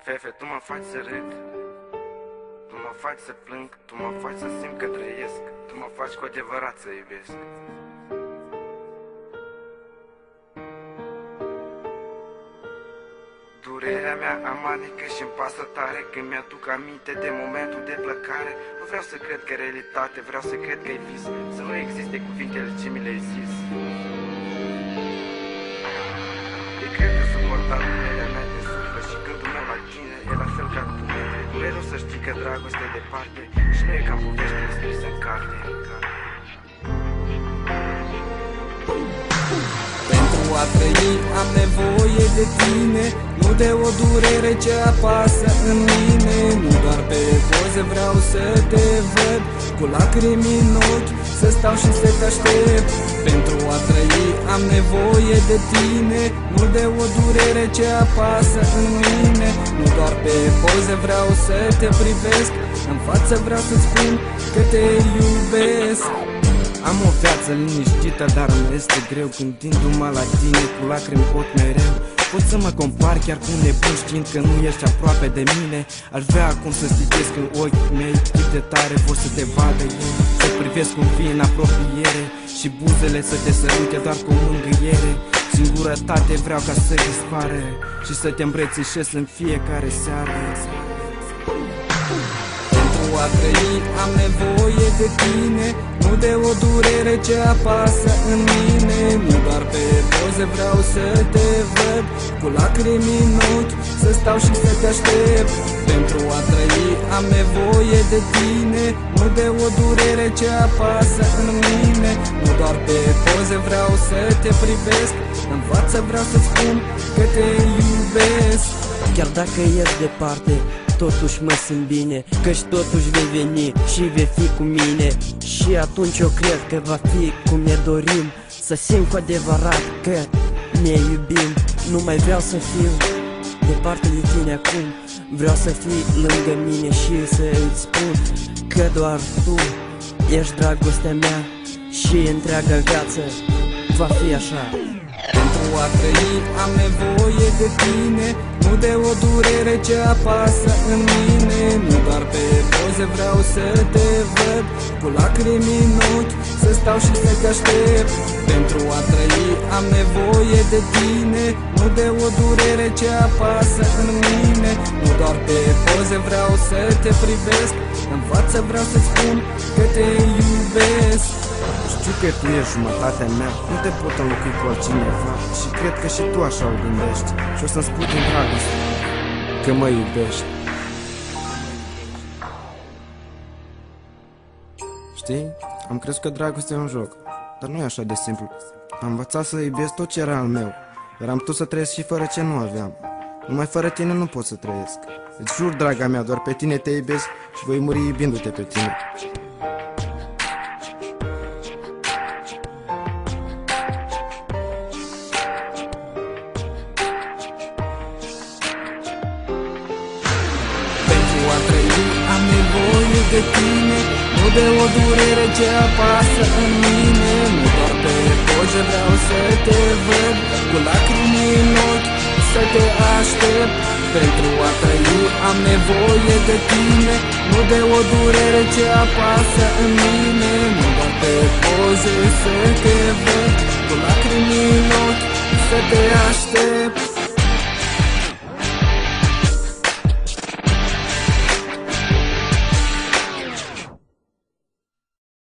Fefe, tu mă faci să râd, tu mă faci să plâng, tu mă faci să simt că trăiesc, tu mă faci cu adevărat să iubesc. Durerea mea amanică și-mi pasă tare când mi-aduc aminte de momentul de plăcare. Nu vreau să cred că e realitate, vreau să cred că e vis, să nu existe cuvintele ce mi le-ai zis. E greu de suportat durerea mea de suflet și gândul meu la tine e la fel ca tu. E rău să știi că dragostea e departe și nu e ca poveștile scrise în carte. Pentru a trăi am nevoie de tine, nu de o durere ce apasă în mine. Nu doar pe poze vreau să te văd, cu lacrimi în ochi să stau și să te aștept. Pentru a trăi am nevoie de tine, nu de o durere ce apasă în mine. Nu doar pe poze vreau să te privesc, în față vreau să spun că te iubesc. Am o viață liniștită, dar îmi este greu gândindu-mă la tine cu lacrimi în ochi mereu. Pot să mă compar chiar cu un nebun știind că nu ești aproape de mine. Aș vrea acum să citesc în ochii mei cât de tare vor să te vadă ei, să privesc cum vii în apropiere și buzele să te sărute doar cu mângâiere. Singurătate vreau ca să dispară și să te îmbrățișez în fiecare seară. Pentru a trăi am nevoie de tine, nu de o durere ce apasă în mine. Nu doar pe poze vreau să te văd, cu lacrimi în ochi să stau și să te aștept. Pentru a trăi am nevoie de tine, nu de o durere ce apasă în mine. Nu doar pe poze vreau să te privesc, în față vreau să spun că te iubesc. Chiar dacă ești departe, totuși mă simt bine, căci totuși vei veni și vei fi cu mine. Și atunci eu cred că va fi cum ne dorim, să simt cu adevărat că ne iubim. Nu mai vreau să fiu departe de tine acum, vreau să fii lângă mine și să îți spun că doar tu ești dragostea mea și întreaga viață va fi așa. Pentru a trăi am nevoie de tine, nu de o durere ce apasă în mine. Nu doar pe poze vreau să te văd, cu lacrimi în ochi să stau și să te aștept. Pentru a trăi am nevoie de tine, nu de o durere ce apasă în mine. Nu doar pe poze vreau să te privesc, în față vreau să spun că te iubesc. Știu că tu ești jumătatea mea, nu te pot înlocui cu altcineva și cred că și tu așa o gândești. Și o să-mi spui din dragoste că mă iubești. Știi? Am crezut că dragostea e un joc, dar nu e așa de simplu. Am învățat să iubesc tot ce era al meu, dar am putut să trăiesc și fără ce nu aveam. Numai fără tine nu pot să trăiesc. Îți jur, draga mea, doar pe tine te iubesc și voi muri iubindu-te pe tine. Pentru a trăi am nevoie de tine, nu de o durere ce apasă în mine. Nu doar pe poze vreau să te văd, cu lacrimi în ochi să te aștept. Pentru a trăi am nevoie de tine, nu de o durere ce apasă în mine. Nu doar pe poze să te văd, cu lacrimi în ochi să te aștept.